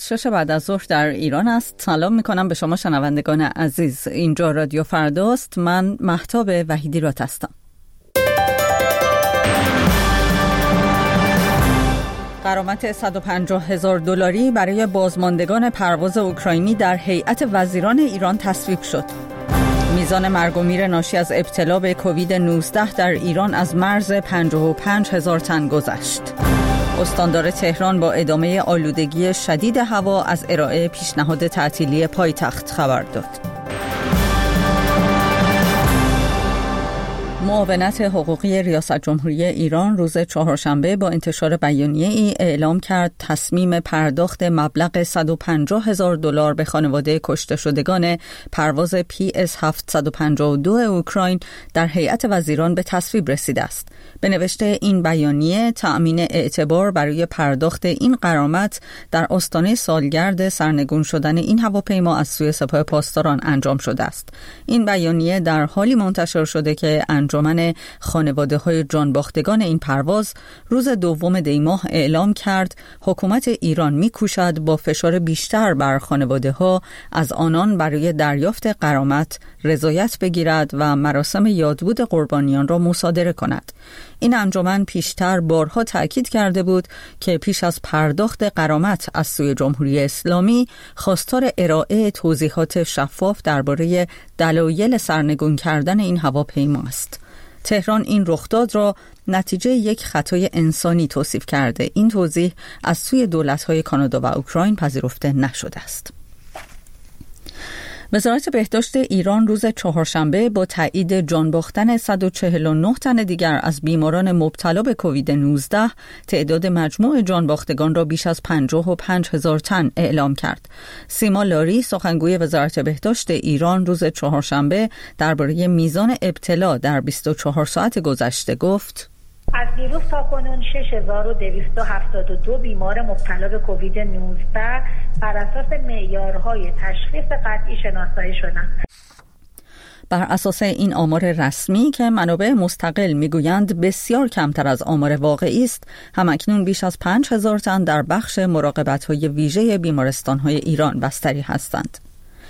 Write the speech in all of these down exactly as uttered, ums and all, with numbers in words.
شش بعد از ظهر در ایران است. سلام میکنم به شما شنوندگان عزیز. اینجا رادیو فرداست. من مهتاب وحیدی رات هستم. غرامت صد و پنجاه هزار دلاری برای بازماندگان پرواز اوکراینی در هیئت وزیران ایران تصویب شد. میزان مرگ و میر ناشی از ابتلا به کووید نوزده در ایران از مرز پنجاه و پنج هزار تن گذشت. استاندار تهران با ادامه آلودگی شدید هوا از ارائه پیشنهاد تعطیلی پایتخت خبر داد. معاونت حقوقی ریاست جمهوری ایران روز چهارشنبه با انتشار بیانیه‌ای اعلام کرد تصمیم پرداخت مبلغ صد و پنجاه هزار دلار به خانواده کشته شدگان پرواز پی اس هفتصد و پنجاه و دو اوکراین در هیئت وزیران به تصویب رسیده است. به نوشته این بیانیه، تأمین اعتبار برای پرداخت این غرامت در آستانه سالگرد سرنگون شدن این هواپیما از سوی سپاه پاسداران انجام شده است. این بیانیه در حالی منتشر شده که انجمن خانواده‌های جانباختگان این پرواز روز دوم دی ماه اعلام کرد حکومت ایران می‌کوشد با فشار بیشتر بر خانواده‌ها از آنان برای دریافت غرامت رضایت بگیرد و مراسم یادبود قربانیان را مصادره کند. این انجمن پیشتر بارها تأکید کرده بود که پیش از پرداخت غرامت از سوی جمهوری اسلامی خواستار ارائه توضیحات شفاف درباره دلایل سرنگون کردن این هواپیما است. تهران این رخداد را نتیجه یک خطای انسانی توصیف کرده. این توضیح از سوی دولت‌های کانادا و اوکراین پذیرفته نشده است. وزارت بهداشت ایران روز چهارشنبه با تایید جان باختن صد و چهل و نه تن دیگر از بیماران مبتلا به کووید نوزده تعداد مجموع جان باختگان را بیش از پنجاه و پنج هزار تن اعلام کرد. سیما لاری سخنگوی وزارت بهداشت ایران روز چهارشنبه درباره میزان ابتلا در بیست و چهار ساعت گذشته گفت: از دیروز تا کنون شش هزار و دویست و هفتاد و دو بیمار مبتلا به کووید نوزده بر اساس معیارهای تشخیص قطعی شناسایی شدند. بر اساس این آمار رسمی که منابع مستقل میگویند بسیار کمتر از آمار واقعی است، همکنون بیش از پنج هزار تن در بخش مراقبت‌های ویژه بیمارستان‌های ایران بستری هستند.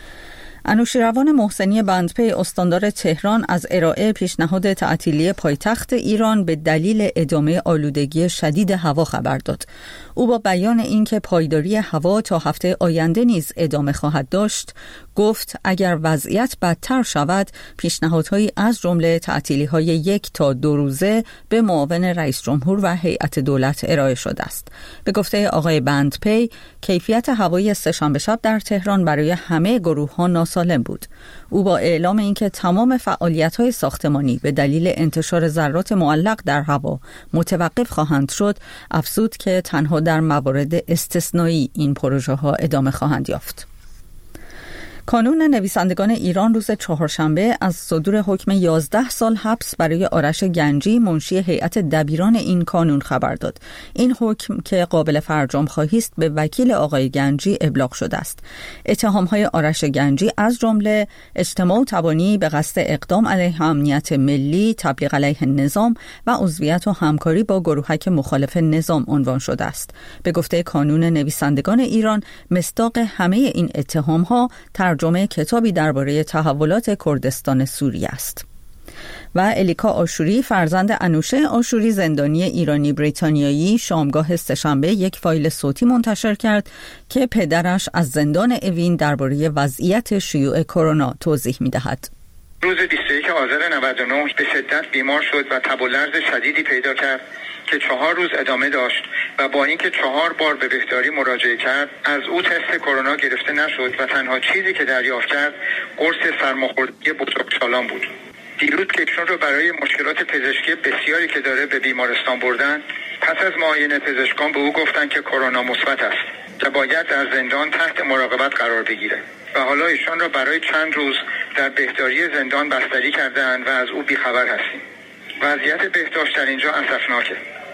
انوشیروان محسنی بندپی استاندار تهران از ارائه پیشنهاد تعطیلی پایتخت ایران به دلیل ادامه آلودگی شدید هوا خبر داد. او با بیان اینکه پایداری هوا تا هفته آینده نیز ادامه خواهد داشت، گفت اگر وضعیت بدتر شود پیشنهادهایی از جمله تعطیلی‌های یک تا دو روزه به معاون رئیس جمهور و هیئت دولت ارائه شده است. به گفته آقای بندپی، کیفیت هوای سه‌شنبه شب در تهران برای همه گروه‌ها ناسالم بود. او با اعلام اینکه تمام فعالیت‌های ساختمانی به دلیل انتشار ذرات معلق در هوا متوقف خواهند شد، افزود که تنها در موارد استثنایی این پروژه‌ها ادامه خواهند یافت. کانون نویسندگان ایران روز چهارشنبه از صدور حکم یازده سال حبس برای آرش گنجی منشی هیئت دبیران این کانون خبر داد. این حکم که قابل فرجام خواهی است به وکیل آقای گنجی ابلاغ شده است. اتهام‌های آرش گنجی از جمله اجتماع و تبانی به قصد اقدام علیه امنیت ملی، تبلیغ علیه نظام و عضویت و همکاری با گروهک مخالف نظام عنوان شده است. به گفته کانون نویسندگان ایران، مصداق همه این اتهام‌ها ترجمه کتابی درباره تحولات کردستان سوریه است. و الیکا آشوری فرزند انوشه آشوری زندانی ایرانی بریتانیایی شامگاه سه‌شنبه یک فایل صوتی منتشر کرد که پدرش از زندان اوین درباره وضعیت شیوع کرونا توضیح می‌دهد. روز بیست و یکم آذر نود و نه به شدت بیمار شد و تب و لرز شدیدی پیدا کرد که چهار روز ادامه داشت و با اینکه چهار بار به بهداری مراجعه کرد از او تست کرونا گرفته نشد و تنها چیزی که دریافت کرد قرص سرماخوردگی بوتروکسالان بود. دیروز که ایشون رو برای مشکلات پزشکی بسیاری که داره به بیمارستان بردن، پس از معاینه پزشکان به او گفتن که کرونا مثبت است و باید در زندان تحت مراقبت قرار بگیره و حالا ایشان را برای چند روز در بهداری زندان بستری کردند و از او بیخبر هستیم. وضعیت بهداشت در اینجا اسفناکه.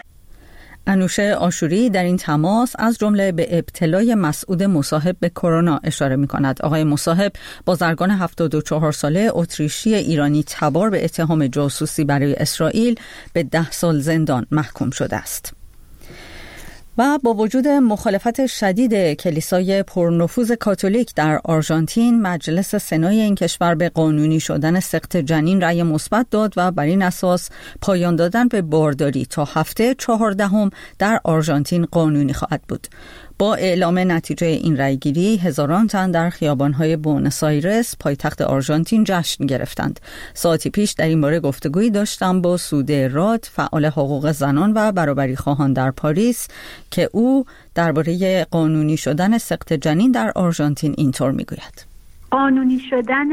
انوشه آشوری در این تماس از جمله به ابتلای مسعود مصاحب به کرونا اشاره می کند. آقای مصاحب بازرگان هفتاد و چهار ساله اتریشی ایرانی تبار به اتهام جاسوسی برای اسرائیل به ده سال زندان محکوم شده است. و با وجود مخالفت شدید کلیسای پرنفوذ کاتولیک در آرژانتین، مجلس سنای این کشور به قانونی شدن سقط جنین رأی مثبت داد و بر این اساس پایان دادن به بارداری تا هفته چهاردهم در آرژانتین قانونی خواهد بود. با اعلام نتیجه این رأیگیری، هزاران تن در خیابان‌های بوئنوس آیرس پایتخت آرژانتین جشن گرفتند. ساعتی پیش در این باره گفتگویی داشتم با سوده راد، فعال حقوق زنان و برابری خواهان در پاریس، که او درباره قانونی شدن سقط جنین در آرژانتین اینطور میگوید: قانونی شدن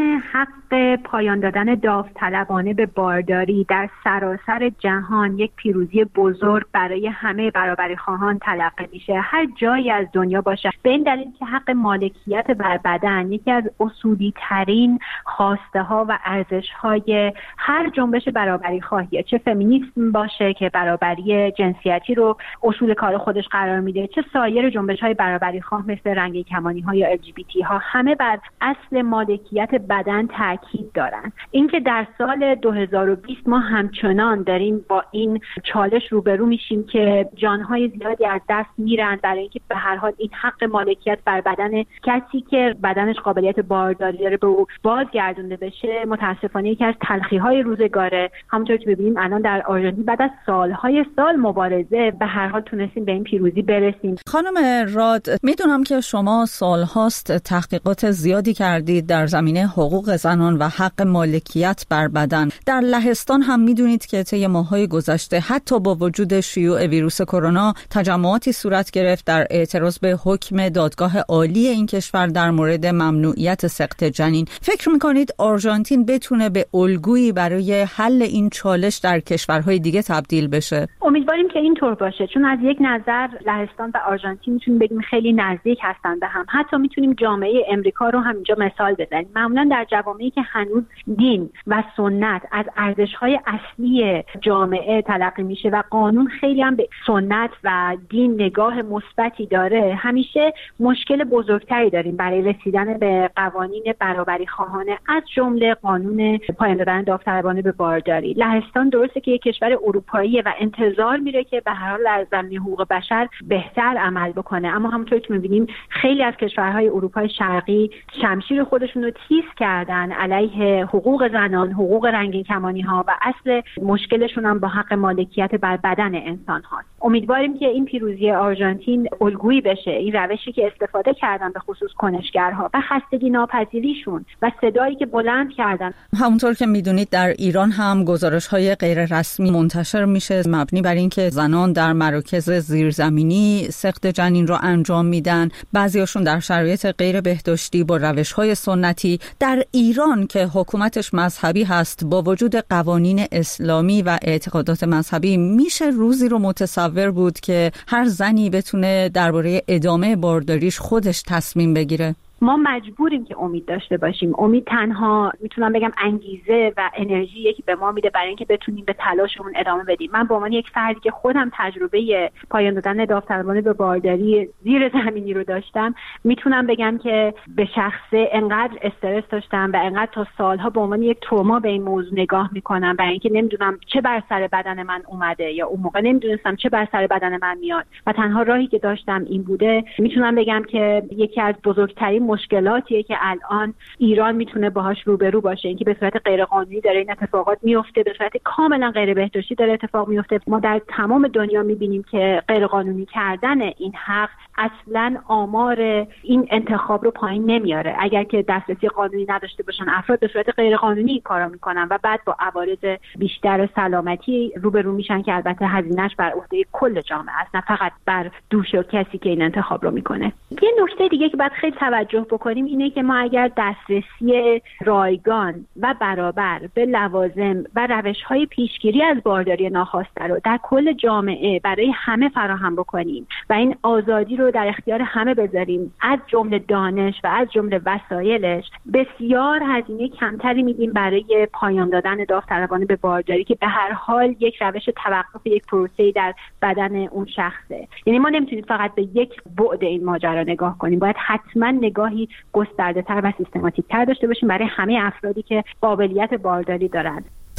حق پایان دادن داوطلبانه به بارداری در سراسر جهان یک پیروزی بزرگ برای همه برابری خواهان تلقی میشه، هر جایی از دنیا باشه، به این دلیل که حق مالکیت بر بدن یکی از اصولی ترین خواسته ها و ارزش های هر جنبش برابری خواهیه، چه فمینیسم باشه که برابری جنسیتی رو اصول کار خودش قرار میده، چه سایر جنبش های برابری خواه مثل رنگین کمانی ها یا ال جی بی تی ها، همه بر اصل مالکیت بدن تاکید دارن. اینکه در سال دو هزار و بیست ما همچنان داریم با این چالش روبرو میشیم که جانهای زیادی از دست میرن برای اینکه به هر حال این حق مالکیت بر بدن کسی که بدنش قابلیت بارداری داره به او بازگردونده بشه، متاسفانه یکی از تلخی‌های روزگاره. همونطور که ببینیم الان در آرژانتین بعد از سالهای سال مبارزه به هر حال تونستیم به این پیروزی برسیم. خانم راد، میدونم که شما سالهاست تحقیقات زیادی کردید در زمینه حقوق زنان و حق مالکیت بر بدن. در لهستان هم میدونید که طی ماه‌های گذشته حتی با وجود شیوع ویروس کرونا تجمعاتی صورت گرفت در اعتراض به حکم دادگاه عالی این کشور در مورد ممنوعیت سقط جنین. فکر میکنید آرژانتین بتونه به الگویی برای حل این چالش در کشورهای دیگه تبدیل بشه؟ امیدواریم که اینطور باشه، چون از یک نظر لهستان و آرژانتین میتونیم بگیم خیلی نزدیک هستن به هم. حتی میتونیم جامعه امریکا رو هم اینجا مثال بزنیم. معمولا در جوامعی که هنوز دین و سنت از ارزش‌های اصلی جامعه تلقی میشه و قانون خیلی هم به سنت و دین نگاه مثبتی داره، همیشه مشکل بزرگتری داریم برای رسیدن به قوانین برابری خواهانه، از جمله قانون پایان دادن داوطلبانه به بارداری. لهستان درسته که یک کشور اروپاییه و انتظار میره که به هر حال در زمینه حقوق بشر بهتر عمل بکنه، اما همونطور که می‌بینیم خیلی از کشورهای اروپای شرقی شمشیر خودشون رو تیز کردن علیه حقوق زنان، حقوق رنگین کمانی ها و اصل مشکلشون هم با حق مالکیت بر بدن انسان هاست. امیدواریم که این پیروزی آرژانتین الگویی بشه. این روشی که استفاده کردن به خصوص کنشگرها و خستگی ناپذیریشون و صدایی که بلند کردن. همونطور که میدونید در ایران هم گزارش‌های غیر رسمی منتشر میشه مبنی بر اینکه زنان در مراکز زیرزمینی سقط جنین رو انجام میدن، بعضیاشون در شرایط غیر بهداشتی با روش‌های سنتی. در ایران که حکومتش مذهبی هست، با وجود قوانین اسلامی و اعتقادات مذهبی، میشه روزی رو متصور بود که هر زنی بتونه درباره ادامه بارداریش خودش تصمیم بگیره؟ ما مجبوریم که امید داشته باشیم. امید تنها میتونم بگم انگیزه و انرژی که به ما میده برای اینکه بتونیم به تلاشمون ادامه بدیم. من به عنوان یک فردی که خودم تجربه پایان دادن داوطلبانه به بارداری زیر زمینی رو داشتم، میتونم بگم که به شخصه انقدر استرس داشتم و انقدر تا سالها به عنوان یک تروما به این موضوع نگاه میکنم، برای اینکه نمیدونم چه بر سر بدن من اومده یا اون موقع نمیدونستم چه بر سر بدن من میاد و تنها راهی که داشتم این بوده. میتونم بگم که یکی از بزرگترین مشکلاتیه که الان ایران میتونه باهاش روبرو باشه، اینکه به صورت غیر قانونی داره این اتفاقات میفته، به صورت کاملا غیر بهداشتی داره اتفاق میفته. ما در تمام دنیا میبینیم که غیر قانونی کردن این حق اصلا آمار این انتخاب رو پایین نمیاره. اگر که دسترسی قانونی نداشته باشن افراد به صورت غیر قانونی کارا میکنن و بعد با عوارض بیشتر سلامتی روبرو میشن که البته هزینه‌اش بر عهده کل جامعه است، نه فقط بر دوش کسی که این انتخاب رو میکنه. یه نکته دیگه که باید خیلی توجه بکنیم اینه که ما اگر دسترسی رایگان و برابر به لوازم و روش‌های پیشگیری از بارداری ناخواسته رو در کل جامعه برای همه فراهم بکنیم و این آزادی رو در اختیار همه بذاریم، از جمله دانش و از جمله وسایلش، بسیار هزینه کمتری میدیم برای پایان دادن داوطلبانه به بارداری که به هر حال یک روش توقف یک پروسه‌ای در بدن اون شخصه. یعنی ما نمیتونیم فقط به یک بعد این ماجرا نگاه کنیم، باید حتما نگاهی گسترده‌تر و سیستماتیک‌تر داشته باشیم برای همه افرادی که قابلیت بارداری دارند.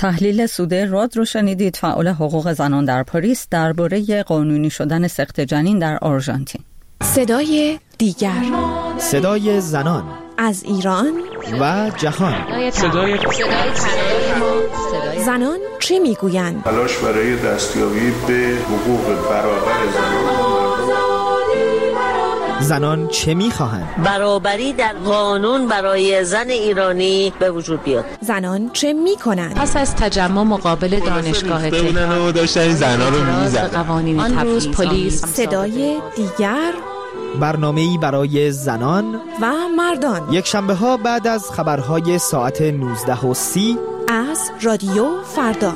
تحلیل سوده راد رو شنیدید، فعال حقوق زنان در پاریس درباره قانونی شدن سقط جنین در آرژانتین. صدای دیگر، صدای زنان از ایران و جهان. صدای زنان چه میگویند؟ تلاش برای دستیابی به حقوق برابر زنان. زنان چه میخواهند؟ برابری در قانون برای زن ایرانی به وجود بیاد. زنان چه میکنند؟ پس از تجمع مقابل دانشگاه تهران داشتن زنها رو میزدن. آن روز پلیس. صدای دیگر، برنامه‌ای برای زنان و مردان، یک شنبه ها بعد از خبرهای ساعت نوزده و سی از رادیو فردا.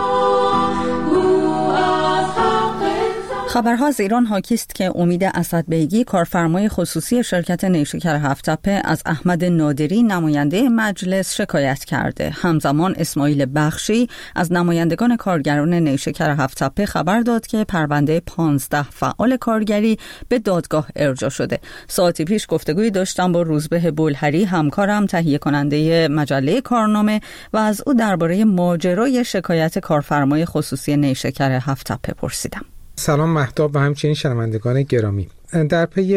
خبرها از ایران حاکی است که امید اسدبیگی، کارفرمای خصوصی شرکت نیشکر هفت‌تپه، از احمد نادری نماینده مجلس شکایت کرده. همزمان اسماعیل بخشی از نمایندگان کارگران نیشکر هفت‌تپه خبر داد که پرونده پانزده فعال کارگری به دادگاه ارجاع شده. ساعتی پیش گفتگویی داشتم با روزبه بولهری، همکارم، تهیه کننده مجله کارنامه، و از او درباره ماجرای شکایت کارفرمای خصوصی نیشکر هفت‌تپه پرسیدم. سلام مهتاب و همچنین شنوندگان گرامی. در پی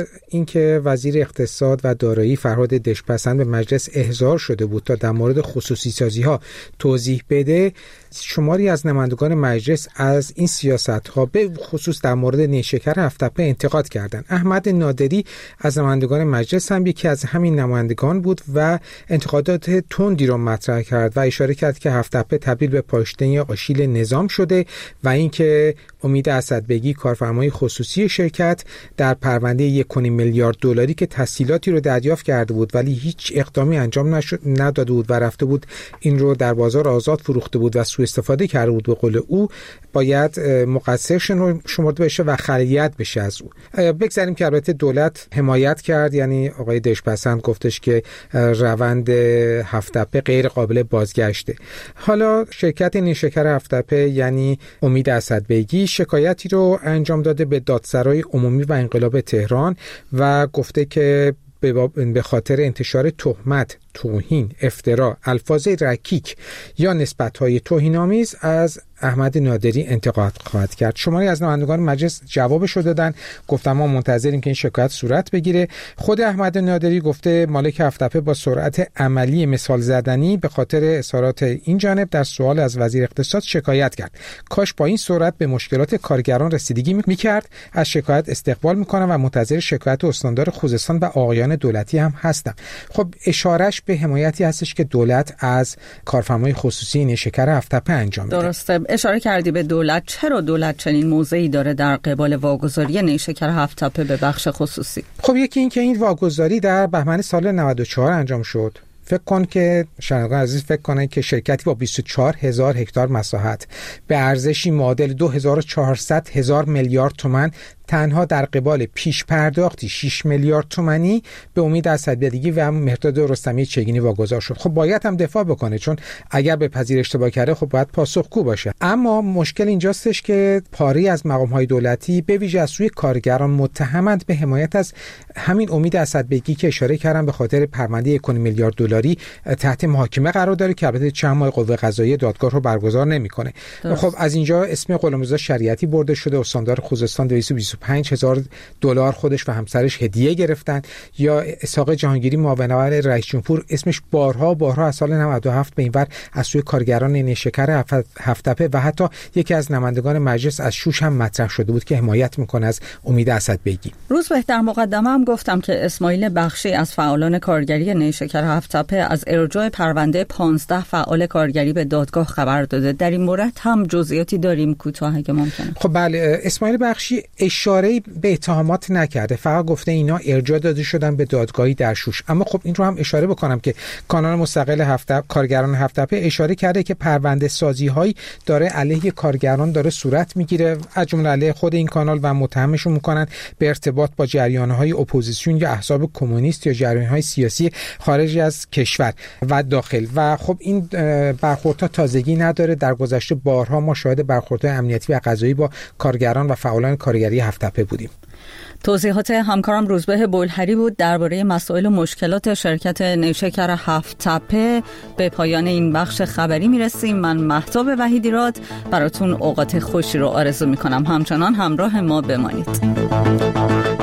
اینکه وزیر اقتصاد و دارایی فرهاد دژپسند به مجلس احضار شده بود تا در مورد خصوصی سازی ها توضیح بده، شماری از نمایندگان مجلس از این سیاست ها به خصوص در مورد نیشکر هفت‌تپه انتقاد کردند. احمد نادری از نمایندگان مجلس هم یکی از همین نمایندگان بود و انتقادات تندی را مطرح کرد و اشاره کرد که هفت‌تپه تبدیل به پاشنه آشیل نظام شده و اینکه امید اسدبیگی، کارفرمای خصوصی شرکت، در پرونده یک و نیم میلیارد دلاری که تسهیلاتی رو دریافت کرده بود ولی هیچ اقدامی انجام نشد نداده بود و رفته بود این رو در بازار آزاد فروخته بود و سوء استفاده کرده بود، به قول او باید مقصر شمرده بشه و خلیعت بشه از او. بگذاریم که البته دولت حمایت کرد، یعنی آقای دژپسند گفتش که روند هفت‌تپه غیر قابل بازگشته. حالا شرکت نیشکر هفت‌تپه یعنی امید اسدبیگی شکایتی رو انجام داده به دادسرای عمومی و انقلاب تهران و گفته که به خاطر انتشار تهمت، توهین، افترا، الفاظ رکیک یا نسبت‌های توهین‌آمیز از احمد نادری انتقاد خواهد کرد. شماری از نمایندگان مجلس جوابش رو دادن، گفتن ما منتظریم که این شکایت صورت بگیره. خود احمد نادری گفته مالک هفت‌تپه با سرعت عملی مثال زدنی به خاطر اظهارات این جانب در سوال از وزیر اقتصاد شکایت کرد. کاش با این سرعت به مشکلات کارگران رسیدگی می‌کرد. از شکایت استقبال می‌کنم و منتظر شکایت استاندار خوزستان و آقایان دولتی هم هستم. خب اشارهش به حمایتی هستش که دولت از کارفرمای خصوصی نیشکر هفت‌تپه انجام میده. درسته. اشاره کردی به دولت. چرا دولت چنین موضعی داره در قبال واگذاری نیشکر هفت‌تپه به بخش خصوصی؟ خب یکی این که این واگذاری در بهمن سال نود و چهار انجام شد. فکر کن که شنوندگان عزیز فکر کنن که شرکتی با بیست و چهار هزار هکتار مساحت به ارزشی معادل دو هزار و چهارصد هزار میلیارد تومان تنها در قبال پیش پرداختی شش میلیارد تومانی به امید اسدبیگی و مهرداد رستمی چگینی واگذار شد. خب باید هم دفاع بکنه، چون اگر به پذیر اشتباه کرده خب باید پاسخگو باشه. اما مشکل اینجاستش که پاری از مقام‌های دولتی به ویژه از سوی کارگران متهمند به حمایت از همین امید اسدبیگی که اشاره کردم به خاطر پرونده یک و نیم میلیارد دلاری تحت محاکمه قرار داره که البته چند ماه قوه قضاییه دادگاه رو برگزار نمیکنه. خب از اینجا اسم غلامرضا شریعتی برده شده، استاندار خوزستان دویست و بیست و پنج هزار دلار خودش و همسرش هدیه گرفتن، یا اسحاق جهانگیری معاون اول رئیس جمهور اسمش بارها بارها از سال نود و هفت به اینور از سوی کارگران نیشکر هفت‌تپه و حتی یکی از نمایندگان مجلس از شوش هم مطرح شده بود که حمایت میکنه از امید اسدبیگی. روز بهتر مقدمه هم گفتم که اسماعیل بخشی از فعالان کارگری نیشکر هفت‌تپه از ارجاع پرونده پانزده فعال کارگری به دادگاه خبر داده. در این مورد هم جزئیاتی داریم کوتاه اگه ممکنه. خب بله، اسماعیل بخشی اشاره به اتهامات نکرده، فقط گفته اینا ارجاع داده شدن به دادگاهی در شوش. اما خب این رو هم اشاره بکنم که کانال مستقل هفت‌تپه کارگران هفت‌تپه اشاره کرده که پرونده سازی هایی داره علیه کارگران داره صورت میگیره، از جمله علیه خود این کانال، و متهمشون میکنن به ارتباط با جریان‌های اپوزیسیون یا احزاب کمونیست یا جریان‌های سیاسی خارج از کشور و داخل. و خب این برخوردها تازگی نداره. در گذشته بارها ما شاهد برخوردهای امنیتی و قضایی با کارگران و فعالان کارگری هفت‌تپه بودیم. توضیحات همکارم روزبه بلحری بود درباره مسائل و مشکلات شرکت نیشکر هفت تپه. به پایان این بخش خبری میرسیم. من مهتاب وحیدیراد براتون اوقات خوشی رو آرزو میکنم. همچنان همراه ما بمانید.